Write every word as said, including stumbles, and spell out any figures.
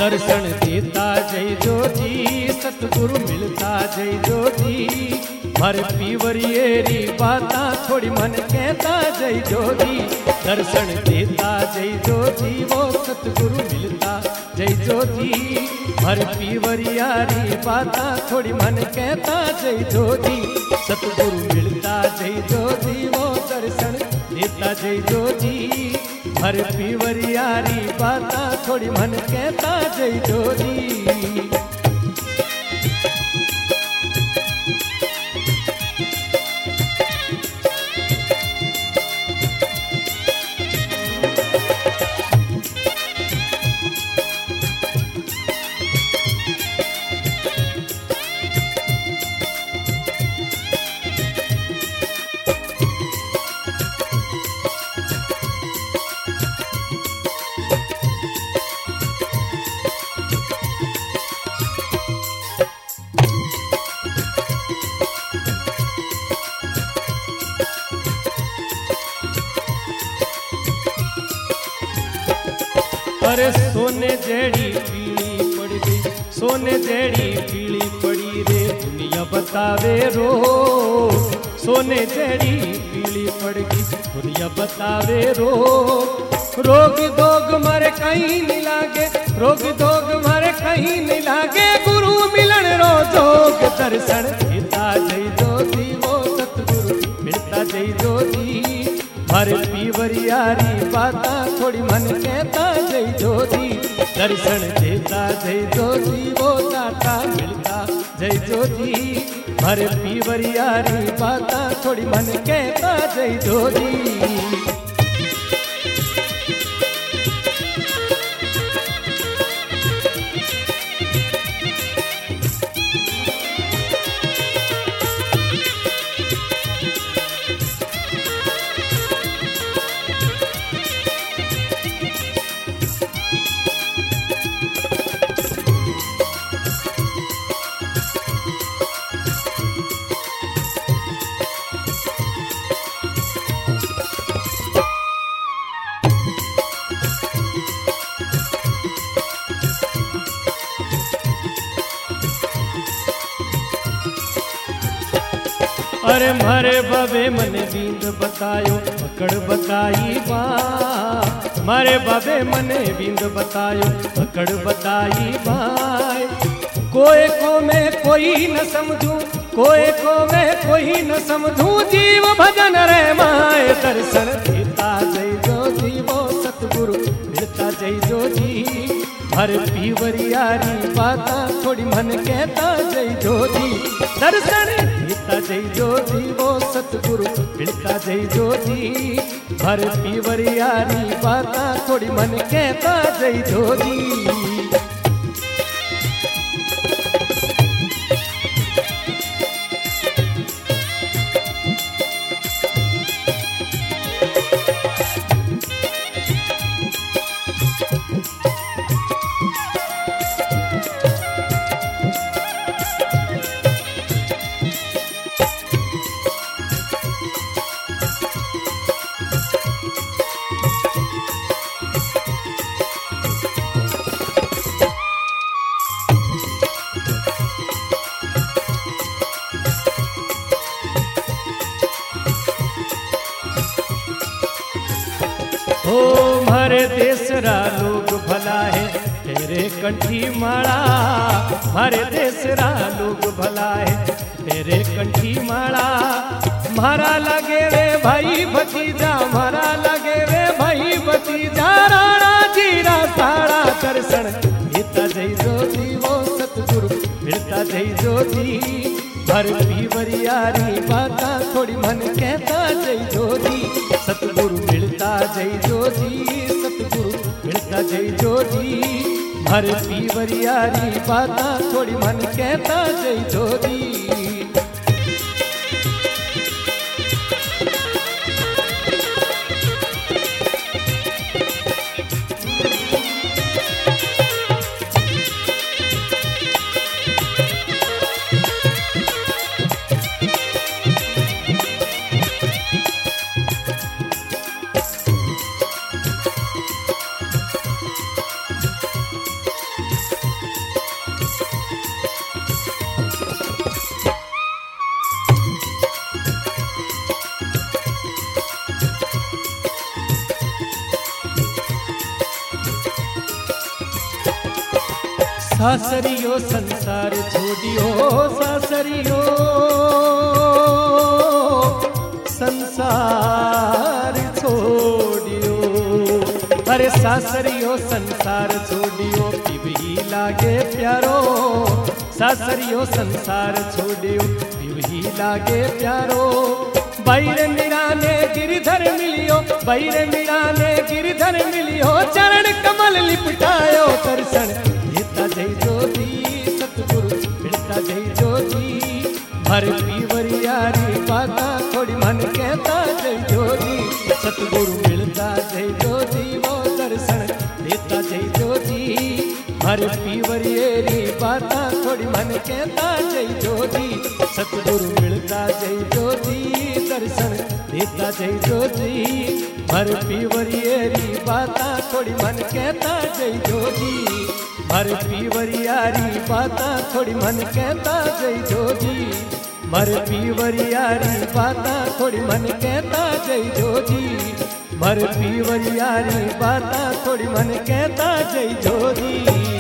दर्शन देता जय जोजी, सतगुरु मिलता जय जोजी। हर पीवरियेरी बाता थोड़ी मन कहता जय जोजी। दर्शन देता जय जोजी, वो सतगुरु मिलता जय जोजी। हर पीवरियारी बाता थोड़ी मन कहता जय जोजी। सतगुरु मिलता जय जोजी, वो दर्शन देता जय जोजी। हर पीवरियारी बाता थोड़ी मन कहता जय जोजी। अरे सोने जेड़ी पीली पड़ गई, सोने जेड़ी पीली पड़ी रे दुनिया बतावे रो। सोने जेड़ी पीली पड़ गई दुनिया बतावे रो। रोग दोग मरे कहीं नहीं लागे, रोग दोग मरे कहीं नहीं लागे। गुरु मिलन रो जोग दर्शन देता जय जोजी, वो सतगुरु मिलता जय जोजी। हर पीवरियारी बाता थोड़ी मन कहता जय जोजी। दर्शन देता जय जोजी, वो दाता मिलता जय जोजी। हर पीवरियारी बाता थोड़ी मन कहता जय जोजी। अरे मारे बाबे मने बींद बतायो पकड़ बताई बा। मारे बाबे मने बींद बतायो पकड़ बताई बाय। कोई को मैं कोई न समझूं, कोई को मैं कोई न समझूं। जीव भजन रे माए दर्शन देता जय जोजी, वो सतगुरु मिलता जय जोजी। हर पीवरियारी बाता थोड़ी मन कहता जय जोजी। दर्शन देता जय जोजी, वो सतगुरु मिलता जय जोजी। हर पीवरियारी बाता थोड़ी मन कहता जय जोजी। हो मारे देसरा लोग भला है तेरे कंठी माला। मारे देसरा लोग भला है तेरे कंठी माला। मारा लगे रे भाई भतीजा, मारा लगे रे भाई भतीजा। राणा जीरा साड़ा दर्शन देता जय जोजी, वो सतगुरु मिलता जय जोजी। हर पीवरियारी बाता थोड़ी मन कहता जय जोजी। सतगुरु मिलता जय जोजी, सतगुरु मिलता जय जोजी। हर पीवरियारी बाता थोड़ी मन कहता जय जोजी। सासरियो संसार छोड़ियो सासरियो संसार छोड़ियो। अरे सासरियो संसार छोड़ियो पिबही लागे प्यारो, सासरियो संसार छोड़ियो पिबही लागे प्यारो। बैर मिलाने गिरधर मिलियो, बैर मिलाने गिरधर मिलियो, चरण कमल लिपटायो दर्शन देता जय जोगी सतगुरु मिलता जय जोगी। हर पीवरियारी बाता थोड़ी मन कहता जय जोगी, सतगुरु मिलता जय जोगी वो दर्शन देता जय जोगी। हर पीवरियेरी बाता थोड़ी मन कहता जय जोगी, सतगुरु मिलता जय जोगी दर्शन देता जय जोगी। हर पीवरियेरी बाता थोड़ी मन कहता जय जोगी, हर पीवरियारी बाता थोड़ी मन कहता जय जोगी। मर पीवरियारी बाता थोड़ी मन कहता जय जोगी, मर पीवरियारी बाता थोड़ी मन कहता जय जोगी।